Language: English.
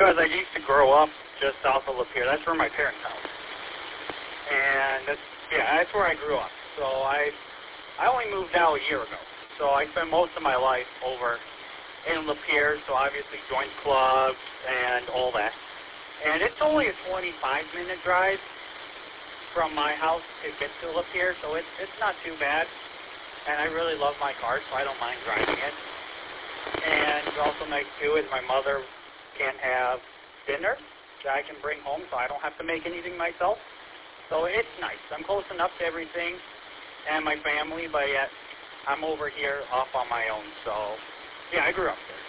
because I used to grow up just south of Lapeer. That's where my parents' house. And that's where I grew up. So I only moved out a year ago. So I spent most of my life over in Lapeer, so obviously joined clubs and all that. And it's only a 25-minute drive from my house to get to Lapeer, so it's not too bad. And I really love my car, so I don't mind driving it. And it's also nice, too, is my mother can have dinner that I can bring home, so I don't have to make anything myself. So it's nice. I'm close enough to everything and my family, but yet I'm over here off on my own. So, yeah, I grew up there.